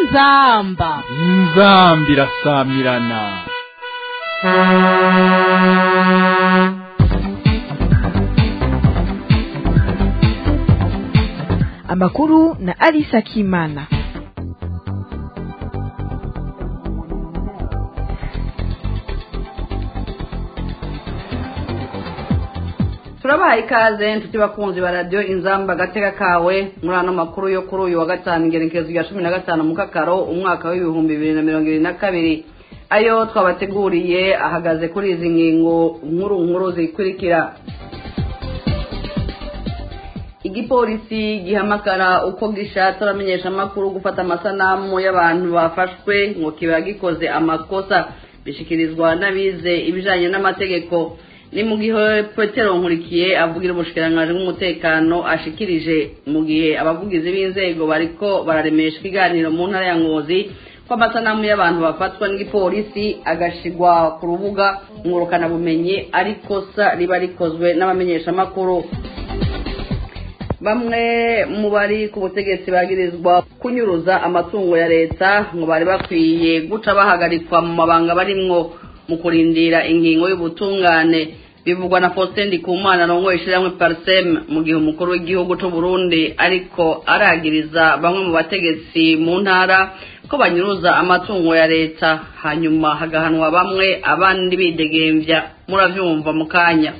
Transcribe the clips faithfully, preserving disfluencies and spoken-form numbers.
inzamba inzambi irasamirana. Amakuru na Alisa Kimana. Turabaha ikaze ntuti bakunzi ba radio Inzamba gateka kawe muri ano makuru yo kuri uyu wa gatanu ingerekezo ya cumi na gatanu mu kakaro umwaka w'ibihumbi bibiri na mirongo ibiri na kabiri. Ayo twabateguriye ahagaze kuri izi ngingo nkuru nkuru zikurikira. Igipolisi gihamakara uko gishatse abamenyesha amakuru gufata amasanamu y'abantu bafashwe ngo kiba gikoze amakosa bishikirizwa n'abize ibijanye n'amategeko. Ni mu gihe Petero Nkurikiye avugira ubushikiranganje bw'umutekano ashikirije mu gihe abavugizi b'inzego bariko bararemesha ikiganiro mu ntara ya Ngozi ko amasanamu y'abantu bafatwa n'igipolisi agashigwa ku rubuga ngurukana bumenyi ariko sa riba rikozwe n'abamenyesha amakuru. Bamwe mu bari ku butegetsi bagirizwa kunyuruza amatungo ya leta ngo bari bakwiye guca bahagarikwa mu mabanga barimwo mu kurindira ingingo y'ubutungane bivugwa na Faustin Ndikumana rongo ishiramwe Parsem mu gihe umukuru w'igihugu c'u Burundi ariko aragiriza bamwe mu bategetsi mu ntara ko banyuruza amatungo ya leta hanyuma hagahanwa bamwe abandi bidegemvya muravyumva mu kanya.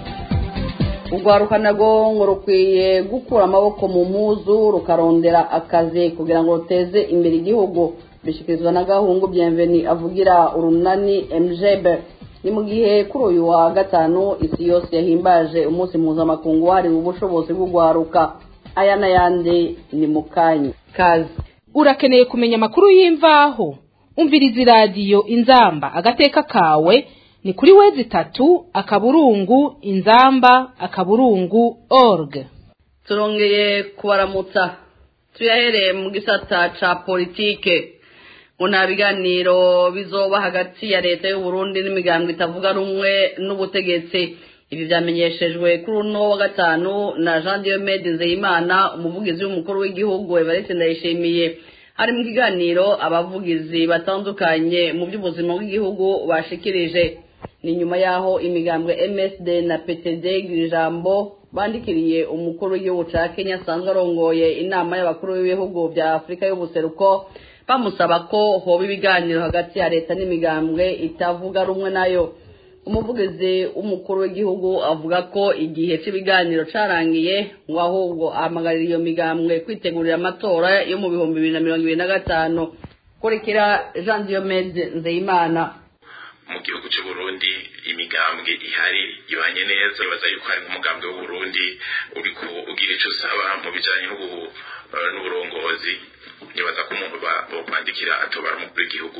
Ugwaruka nago ngo rukwiye gukura amaboko mu muzu rukarondera akazi kugira ngo ruteze imbere igihugu bishikirizwa na Gahungu Bienveni avugira urunani M J B. Ni mu gihe kuri uyu wa gatanu isi yose yahimbaje umunsi mpuzamakungu wahariwe ubushobozi bw'ugwaruka. Aya n'ayandi ni mu kanya kazi. Urakeneye kumenya amakuru y'imvaho umviriza iradiyo Inzamba agateka kawe ni kuri wezi tatu akaburungu inzamba akaburungu org. Turongeye kubaramutsa tuyahereye mu gisata ca politike. Una biganiro bizoba hagati ya leta y'u Burundi n'imigambwe itavuga rumwe n'ubutegetsi. Ibi vyamenyeshejwe kuri uno wa gatanu na Jean Diomede Nzeyimana umuvugizi w'umukuru w'igihugu Evariste Ndayishimiye. Hari mu kiganiro abavugizi batandukanye mu by'ubuzima bw'igihugu bashikirije. Ni nyuma yaho imigambwe M S D na P T D ijambo bandikiriye umukuru w'igihugu ca Kenya sanzwe arongoye inama y'abakuru b'ibihugu bya Afrika y'ubuseruko bamusaba ko hoba ibiganiro hagati ya leta n'imigambwe itavuga rumwe nayo. Umuvugizi w'umukuru w'igihugu avuga ko igihe cy'ibiganiro carangiye ngo ahubwo ahamagarira iyo migambwe kwitegurira amatora yo mu bihumbi bibiri na mirongo ibiri na gatanu. Kurikira Jean Diomede Nzeyimana. Mu gihugu cy'u Burundi imigambwe ihari ibanye neza baza yuko hari umugambwe w'u Burundi uriko ugira ico usaba mu bijanye n'uburongozi nibaza ko umuntu bokwandikira atobara mu gihugu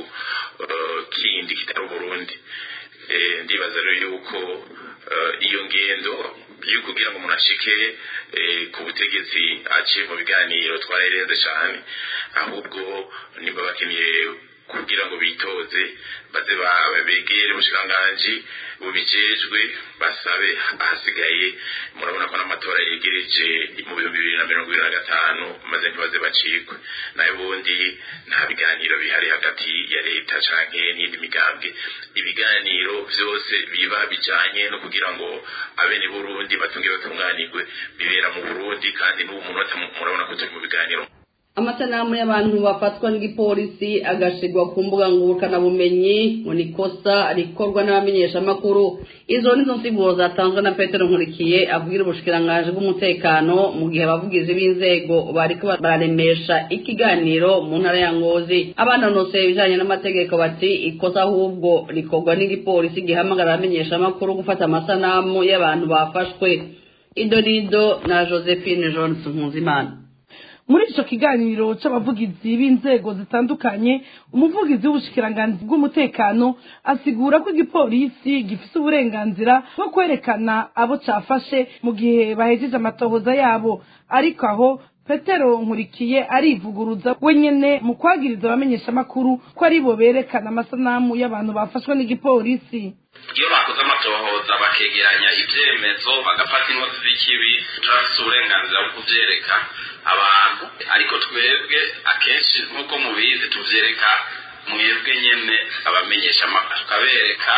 kindi kitari Burundi. Ndibaza rero yuko iyo ngendo yo kugira ngo umuntu ashike ku butegetsi aciye mu biganiro twararenze cyane ahubwo nimba bakeneye kugira ngo bitoze baze babegere ubushikanganje bubijejwe basabe ahasigaye. Murabona ko n'amatora yegereje mu bihumbi bibiri na mirongo ibiri na gatanu maze ntibaze bacikwe nayo bundi nta biganiro bihari hagati ya leta canke n'indi migambwe. Ibiganiro vyose biba bijanye no kugira ngo abene Burundi batunge batunganirwe bibera mu Burundi kandi n'ubu munota murabona ko turi mu biganiro. Amasanamu y'abantu bafatwa n'igipolisi agashigwa ku mbuga ngurukana bumenyi ngo nikosa rikorwa n'abamenyesha amakuru. Izo nizo nsiguro zatanzwe na Petero Nkurikiye avugira ubushikiranganje bw'umutekano mu gihe abavugizi b'inzego bariko bararemesha ikiganiro mu ntara ya Ngozi. Abanonose ibijanye n'amategeko bati ikosa ahubwo rikorwa n'igipolisi gihamagara abamenyesha amakuru gufata amasanamu y'abantu bafashwe. Idorido na Josephine Johnson Mpuzimana. Muri ico kiganiro c'abavugizi b'inzego zitandukanye umuvugizi w'ubushikiranganje bw'umutekano asigura ko igipolisi gifise uburenganzira bwo kwerekana abo cafashe mu gihe bahejeje amatohoza yabo ariko aho Petero Nkurikiye arivuguruza wenyene mu kwagiriza abamenyesha makuru ko ari bo berekana amasanamu y'abantu bafashwe n'igipolisi. Iyo bakoze amatohoza bakegeranya ivyemezo bagafata inkozi z'ikibi turafise uburenganzira bwo kuvyereka abantu, ariko twebwe akenshi nk'uko mubizi tuvyereka mwebwe nyene abamenyesha makuru, tukabereka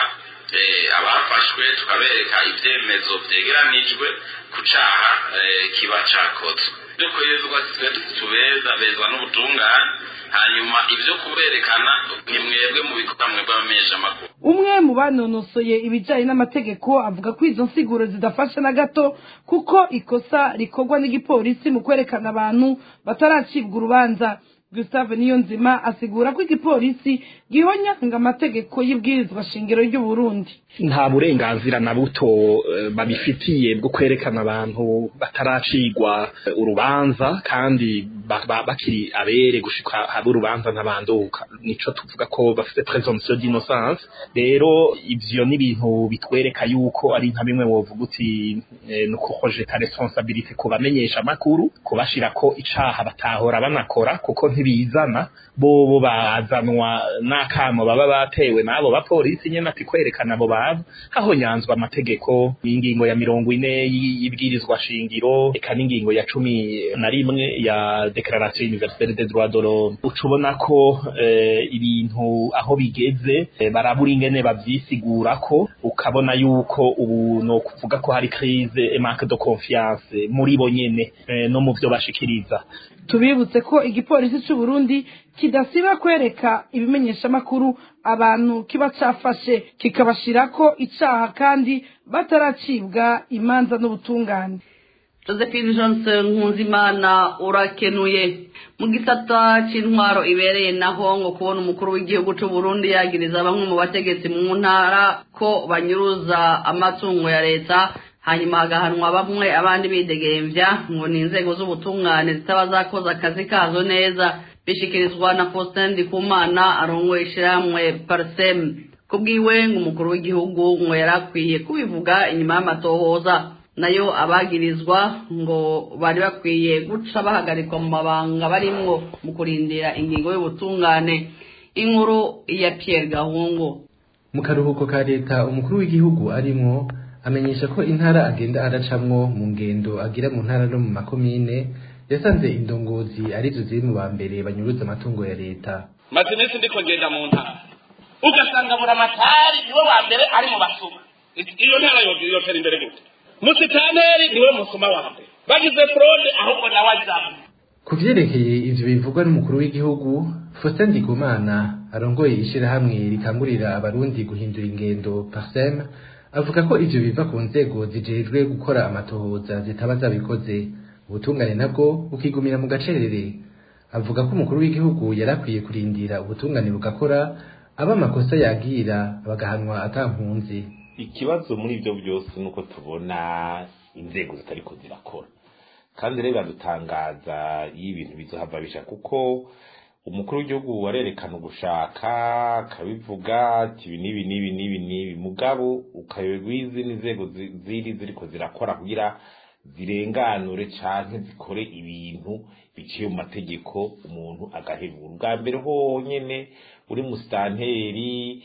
abafashwe, tukabereka ivyemezo vyegeranijwe ku caha kiba cakozwe. Byo kwezwa tubeza bezwa n'ubutungane, hanyuma ivyo kuberekana ni mwebwe mu bikorwa mwebwe abamenyesha makuru. Umwe mu banonosoye ibijanye n'amategeko avuga ko izo nsiguro zidafasha na gato kuko ikosa rikorwa n'igipolisi mu kwerekana abantu bataracibwa urubanza. Gustave Niyonzima asigura ko igipolisi gihonyanga amategeko y'ibwirizwa shingiro ry'u Burundi. Nta burenganzira na buto uh, babifitiye bwo kwerekana abantu bataracigwa uh, urubanza kandi bakiri ba, abere gushika haba urubanza ntabanduka. Nico tuvuga ko bafite présomption d'innocence. Rero ivyo ni ibintu bitwereka yuko ari nka bimwe wovuga uti eh, no kuhoje ta responsabilité ko bamenyesha makuru kubashira ko icaha batahora banakora kuko ntibizana bo bazanwa n'akamo baba batewe nabo bapolisi nyene ati kwerekana abo babo aho nyanzwa amategeko ingingo ya mirongo ine y'ibwirizwa shingiro eka n'ingingo ya cumi na rimwe ya Declaration Universelle des Droits de l'Homme. Ucubona ko eh, ibintu aho bigeze eh, barabura ingene bavyisigura ko ukabona yuko ubu no kuvuga ko hari crise et manque de confiance muri bo nyene eh, no mu vyo bashikiriza. Tubibutse ko igipolisi cy'u Burundi kidasiba kwereka ibimenyesha makuru abantu kiba cafashe kikabashirako icaha kandi bataracibwa imanza n'ubutungane. Josephine Johnson Nkunzimana urakenuye. Mu gisata c'intwaro ibereye naho ngo kubona umukuru w'igihugu cy'u Burundi yagiriza bamwe mu bategetsi mu ntara ko banyuruza amatungo ya leta hanyuma hagahanwa bamwe abandi bidegemvya ngo ni inzego z'ubutungane zitaba zakoze akazi kazo neza, bishikirizwa na Faustin Ndikumana arongoye ishiramwe Parsem. Kubwiwe ngo umukuru w'igihugu ngo yarakwiye kubivuga inyuma y'amatohoza, nayo abagirizwa ngo bari bakwiye guca bahagarikwa mu mabanga barimwo mu kurindira ingingo y'ubutungane. Inkuru ya Pierre Gahungu. Mu karuhuko ka leta umukuru w'igihugu arimwo amenyesha ko intara agenda aracamwo mu ngendo agira mu ntara no mu makomine yasanze indongozi arizo ziri mu bambere banyuruza amatungo ya leta. Mazinesi ndiko ngenda mu ntara ugasanga buramatari niwe wa mbere ari mu basuma, iyo ntara yo tera imbere gute? Musitaneri niwe musuma wa mbere bagize fraude ahubwo nawe azamu. Ku vyerekeye ivyo bivugwa n'umukuru w'igihugu, Faustin Ndikumana arongoye ishirahamwe rikangurira abarundi guhindura ingendo Parsem avuga ko ivyo biva ku nzego zijejwe gukora amatohoza zitaba zabikoze, ubutungane nabwo bukigumira mu gacerere. Avuga ko umukuru w'igihugu yarakwiye kurindira ubutungane bugakora, aba amakosa yagira bagahanwa atampunzi. Ikibazo muri ivyo byose nuko tubona inzego zitariko zirakora, kandi rero badutangaza y'ibintu bizohava bisha kuko umukuru w'igihugu warerekana ugushaka kabivuga ati ibi nibi nibi nibi nibi mugabo ukayoberwa izindi nzego ziri ziriko zirakora kugira zirenganure canke zikore ibintu biciye mu mategeko umuntu agahebura. Ubwa mbere honyene uri mu stanteri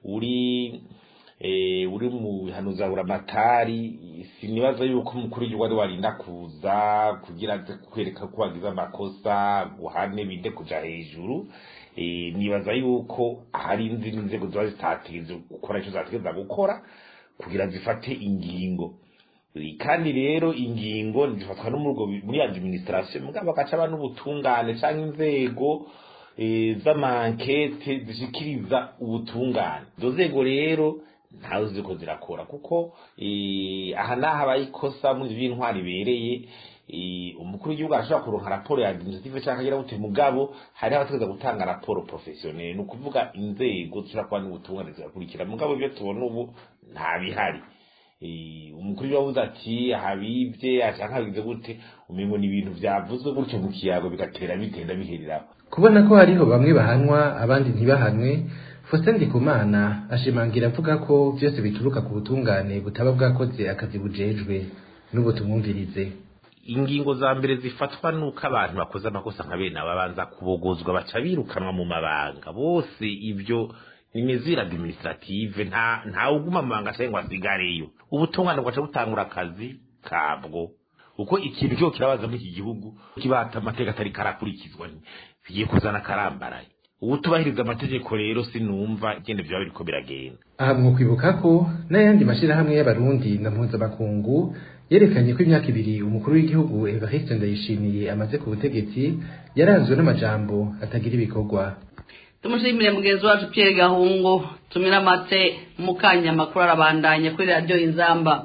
uri eh uri mu hanuzabura matari sinibaza yuko umukuru w'igihugu ari warinda kuza kugira aze kwereka ko wagize amakosa guhane binde kuja hejuru. Eh nibaza yuko hari inzindi nzego ziba zitatize gukora ico zategeza gukora kugira zifate ingingo, kandi rero ingingo ndifatwa no muri administration mugabo bakaca abantu ubutungane canke inzego eh z'amankete zishikiriza ubutungane. Dozego rero ntazo ziko zirakora kuko eh aha naha bayikosa mu by'intwari bereye eh umukuru w'igihugu ashaka kuronka raporo ya administrative cyangwa agira gute mugabo hari abategeza gutanga raporo professionnel, no kuvuga inzego zishaka kwa n'ubutungane zikurikira mugabo byo tubona ubu nta bihari. Eh umukuru wavuze ati habibye ashaka bize gute umengo ni ibintu byavuzwe gutyo mu kiyago bigatera bitenda biherera. Kubona ko hariho bamwe bahanwa abandi ntibahanwe, Faustin Ndikumana ashimangira avuga ko byose bituruka ku butungane butaba bwakoze akazi bujejwe n'ubutumumvirize. ingingo za mbere zifatwa nuko abantu bakoze amakosa nka bene ababanza kubogozwa baca birukanwa mu mabanga bose. Ibyo ni mesure administrative, nta nta uguma mu mabanga cyangwa asigareyo. Ubutungane bwaca butangura akazi kabwo uko ikintu cyo kirabaza muri iki gihugu kibata amateka atari karakurikizwa bigiye kuzana karambaraye. Ubu tubahiriza amategeko rero sinumva igende byo biriko biragenda. Aha mwo kwibuka ko n'ayandi mashirahamwe y'abarundi na mpuzamakungu yerekanye ko imyaka ibiri umukuru w'igihugu Evariste Ndayishimiye amaze ku butegetsi yaranzwe n'amajambo atagira ibikorwa. Tumushimire mugenzi wacu Pierre Gahungu. Tumira mate mukanya makuru arabandanya kuri radio Inzamba.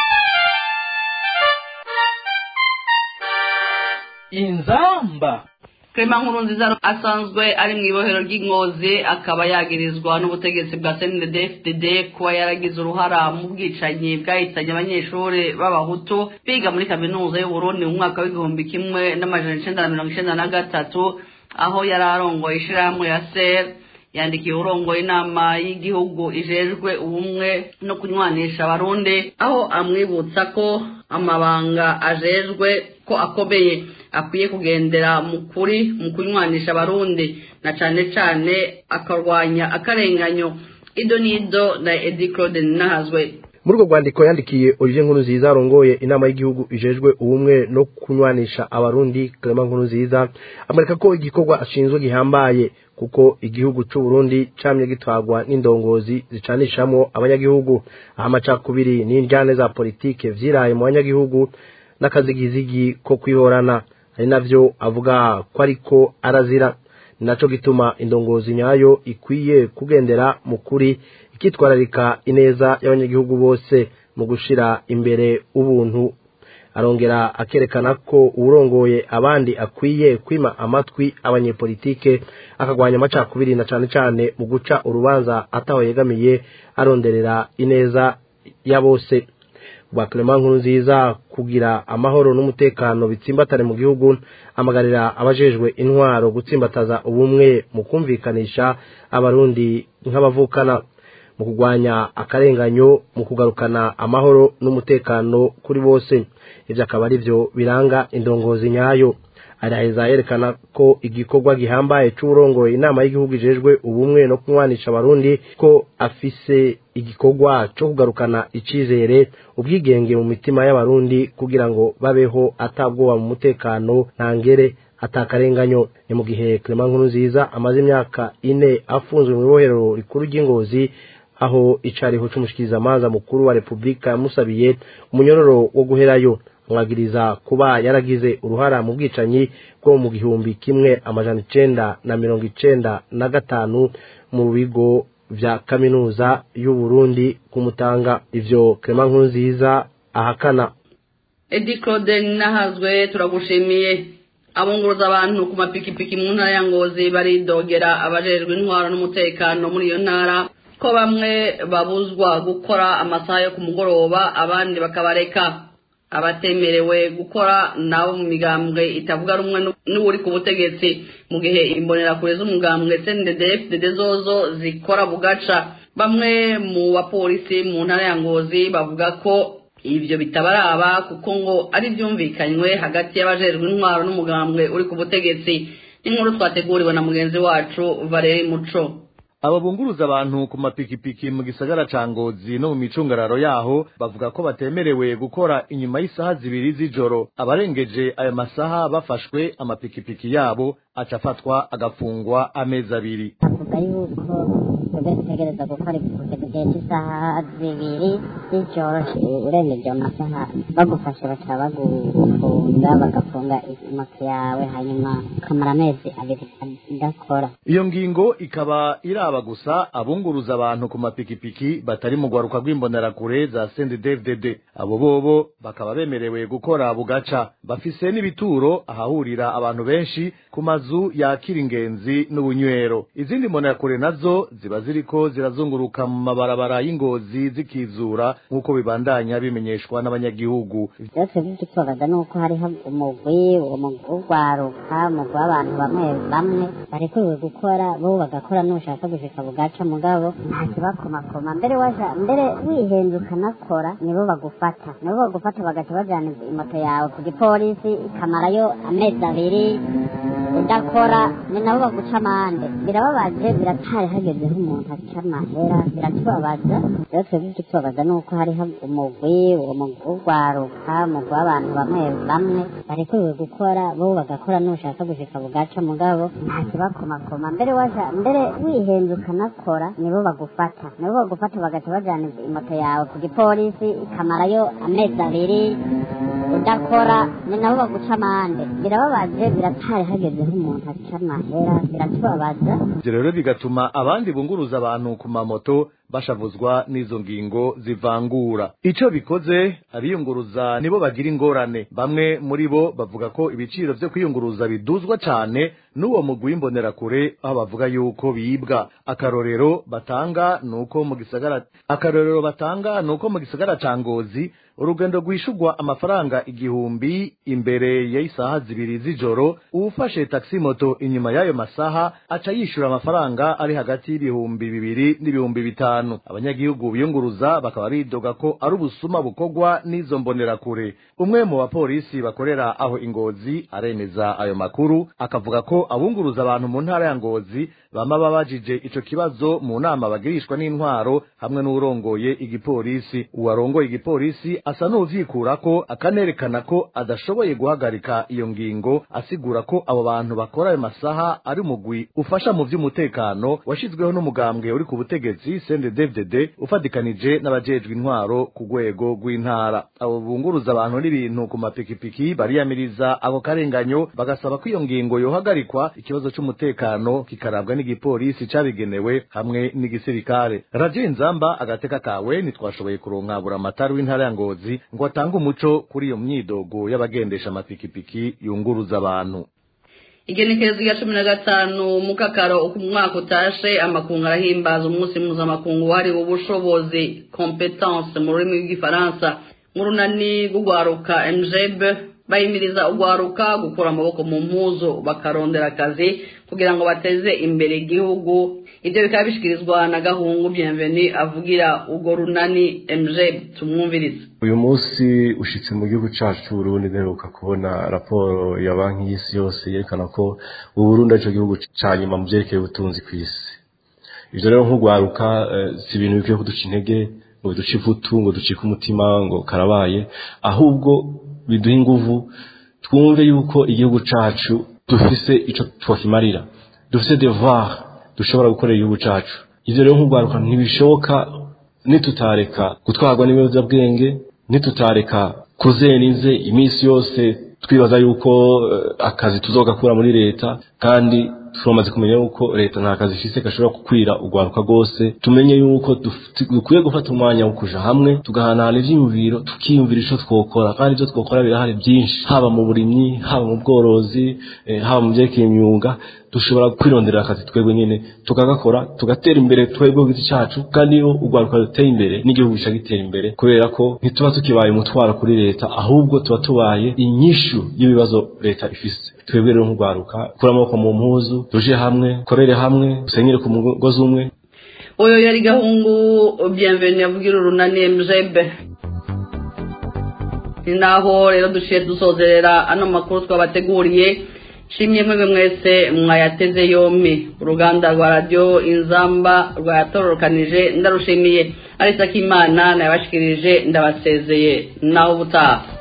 Inzamba Clement Nkurunziza asanzwe ari mu ibohero ry'Ingozi akaba yagirizwa n'ubutegetsi bwa C N D D F D D kuba yaragize uruhara mu bwicanyi bwahitanye abanyeshuri b'abahutu biga muri kaminuza y'u Burundi mu mwaka w'igihumbi kimwe n'amajana icenda na mirongo icenda na gatatu, aho yari arongoye ishirahamwe ya S E R. Yandikiye urongoye inama y'igihugu ijejwe ubumwe no kunywanisha abarundi, aho amwibutsa ko amabanga ajejwe ko akomeye akwiye kugendera mu kuri mu kunywanisha abarundi na cane cane akarwanya akarenganyo. Ido nido na Edi Claude Nahazwe. Muri urwo rwandiko yandikiye Olivier Nkurunziza arongoye inama y'igihugu ijejwe ubumwe no kunywanisha abarundi, Clement Nkurunziza amareka ko igikorwa ashinzwe gihambaye kuko igihugu c'u Burundi camye gitwagwa n'indongozi zicanishamwo abanyagihugu, amacakubiri n'injyane za politike vyiraye mu banyagihugu n'akazigizigi ko kwihorana, ari navyo avuga ko ariko arazira. Ninaco gituma indongozi nyayo ikwiye kugendera mu kuri ikitwararika ineza y'abanyagihugu bose mu gushira imbere ubuntu. Arongera akerekana ko urongoye abandi akwiye kwima amatwi abanyepolitike akagwanya amacakubiri na cane cane mu guca urubanza ataho yegamiye aronderera ineza ya bose. Bwa Clement Nkurunziza kugira amahoro n'umutekano bitsimbatare mu gihugu, amagarira abajejwe intwaro gutsimbataza ubumwe mu kumvikanisha abarundi nk'abavukana, mu kugwanya akarenganyo, mu kugarukana amahoro n'umutekano kuri bose. Ivyo akaba ari byo biranga indongozi nyayo. Araheza yerekana ko igikorwa gihambaye c'urongoye inama y'igihugu ijejwe ubumwe no kunywanisha abarundi ko afise igikorwa cyo kugarukana icizere, ubwigenge mu mitima y'abarundi kugira ngo babeho atabwoba mu mutekano ntangere atakarenganyo. Ni mu gihe Clement Nkurunziza amaze imyaka ine afunzwe mu ibohero rikuru ry'Ingozi, aho icariho c'umushikirizamanza mukuru wa Republika yamusabiye umunyororo wo guherayo, mwagiriza kuba yaragize uruhara mu bwicanyi bwo mu gihumbi kimwe amajana icenda na mirongo icenda na gatanu mu bigo vya kaminuza y'u Burundi kumutanga. Ivyo Clement Nkurunziza ahakana. Edi Claude Nahazwe turagushimiye. Abunguruza abantu ku mapikipiki mu ntara ya Ngozi baridogera abajejwe intwaro n'umutekano muri iyo ntara ko bamwe babuzwa gukora amasaha yo ku mugoroba abandi bakabareka. Abatemerewe gukora nabo mu migambwe itavuga rumwe n'uri ku butegetsi, mu gihe imbonerakure z'umugambwe C N D D F D D zozo zikora bugaca. Bamwe mu bapolisi mu ntara ya Ngozi bavuga ko ivyo bitabaraba kuko ngo ari byumvikanywe hagati y'abajejwe intwaro n'umugambwe uri ku butegetsi. Inkuru twateguriwe na mugenzi wacu Valeri Muco. Ababunguruza abantu ku mapikipiki mu gisagara ca Ngozi no mu micungararo yaho bavuga ko batemerewe gukora inyuma y'isaha zibiri z'ijoro. Abarengeje aya masaha bafashwe amapikipiki yabo acafatwa agafungwa amezi abiri. Tugereza gukora igihe cy'isaha zibiri z'ijoro, urengeje amasaha bagufashe baca bagufunga bagafunga moto yawe hanyuma ukamara amezi abiri udakora. Iyo ngingo ikaba iraba gusa abunguruza abantu ku mapikipiki batari mu gwaruka rw'imbonerakure za C N D D F D D. Abo bobo bakaba bemerewe gukora bugaca, bafise n'ibituro ahahurira abantu benshi ku mazu yakira ingenzi n'ubunywero. Izindi mbonerakure nazo ziba ziriko zirazunguruka mu mabarabara y'Ingozi zikizura nk'uko bibandanya bimenyeshwa n'abanyagihugu. Byose byitwaga nuko hariho umugwi umugwaruka mu abantu bamwe bamwe barekuwe gukora bo bagakora n'ushaka gushika bugaca mugabo nta kibakomakoma mbere waja mbere wihenze ukanakora nibo bagufata nibo bagufata bagaca bajana imoto yawe ku gipolisi ikamarayo amezi abiri udakora ni nabo baguca amande birababaje biratari hagezeho umuntu aca amahera biratubabaza rero twebwe ikitubabaza ni uko hariho umugwi uwo mugwi ugwaruka umugwi w'abantu bamwe bamwe barekuriwe gukora bo bagakora n'ushaka gushika bugaca mugabo nta kibakomakoma mbere waja mbere wihenze ukanakora nibo bagufata nibo bagufata bagaca bajana imoto yawe ku gipolisi ikamarayo amezi abiri udakora ni nabo baguca amande birababaje biratari hagezeho umuntu aca amahera biratubabaza ivyo rero bigatuma abandi bunguruza abantu ku mamoto bashavuzwa n'izo ngingo zivangura ico bikoze abiyunguruza nibo bagira ingorane bamwe muri bo bavuga ko ibiciro vyo kwiyunguruza biduzwa cane n'uwo mugwi w'imbonerakure aho bavuga yuko bibwa akarorero batanga nuko mu gisagara akarorero batanga nuko mu gisagara ca Ngozi urugendo rwishurwa amafaranga igihumbi imbere y'isaha zibiri z'ijoro uwufashe taxi moto inyuma y'ayo masaha aca yishura amafaranga ari hagati y'ibihumbi bibiri n'ibihumbi bitanu abanyagihugu biyunguruza bakaba bidoga ko ari ubusuma bukorwa n'izo mbonerakure umwe mu bapolisi bakorera aho Ingozi aremeza ayo makuru akavuga ko abunguruza abantu mu ntara ya Ngozi bama babajije ico kibazo mu nama bagirishwa n'intwaro hamwe n'urongoye igipolisi uwarongoye igipolisi asa n'uvyikura ko akanerekana ko adashoboye guhagarika iyo ngingo asigura ko abo bantu bakora ayo masaha ari umugwi ufasha mu vy'umutekano washizweho n'umugambwe uri ku butegetsi C N D D F D D ufadikanije n'abajejwe intwaro ku rwego rw'intara abo bunguruza abantu n'ibintu ku mapikipiki bariyamiriza ako karenganyo bagasaba ko iyo ngingo yohagarikwa ikibazo c'umutekano kikarabwa n'igipolisi cabigenewe hamwe n'igisirikare Radio Inzamba agateka kawe nitwashoboye kuronka buramatari w'intara ya Ngozi ngo atange umuco kuri iyo myidogo y'abagendesha amapikipiki yunguruza abantu igenekerezo rya cumi na gatanu mukakaro uko umwaka utashe amakungu arahimbaza umunsi mpuzamakungu wahariwe ubushobozi competence mu rurimi rw'igifaransa mu runani rw'ugwaruka M J B bayimiriza ugwaruka gukura amaboko mu mpuzu bakarondera akazi kugira ngo bateze imbere igihugu ibyo bikaba bishikirizwa na Gahungu Bienvenue avugira ugo runani M J B tumwumviriza uyu munsi ushitse mu gihugu cacu c'u Burundi neruka kubona raporo ya banki y'isi yose yerekana ko u Burundi arico gihugu ca nyuma mu vyerekeye ubutunzi kw'isi ivyo rero nk'ugwaruka si ibintu bikwiye kuduca intege ngo duce ivutu ngo ducike umutima ngo karabaye ahubwo biduha inguvu twumve yuko igihugu cacu dufise ico twakimarira dufise devoir dushobora gukorera igihugu cacu ivyo rero nk'ugwaruka ntibishoboka nitutareka gutwarwa n'ibiyobyabwenge nitutareka kuzenize iminsi yose twibaza yuko uh, akazi tuzogakura muri leta kandi turamaze kumenya yuko leta nta kazi ifise gashobora kukwira ugwaruka gose tumenye yuko dukwiye gufata umwanya wo kuja hamwe tugahanana ivyiyumviro tukiyumvira ico twokora kandi ivyo twokora birahari byinshi haba mu burimyi haba mu bworozi eh, haba mu vyekeye imyuga dushobora kwirondera akazi twebwe nyene tukagakora tugatera imbere twebwe ku giti cacu kandi iyo ugwaruka ruteye imbere n'igihugu gica gitera imbere kubera ko ntituba tukibaye umutwaro kuri leta ahubwo tuba tubaye inyishu y'ibibazo leta ifise twebwe rero nk'ugwaruka kura amaboko mu mpuzu tuje hamwe korere hamwe dusenyere ku mugozi umwe oyo yari Gahungu Bienvenue avugira urunani M J B naho rero dushiye dusozerera ano makuru twabateguriye shimye mwe mwese mwayateze yompi uruganda rwa Radio Inzamba rwatororokanije ndarushimiye Alisa Kimana nabashikirije ndabasezeye naho butaha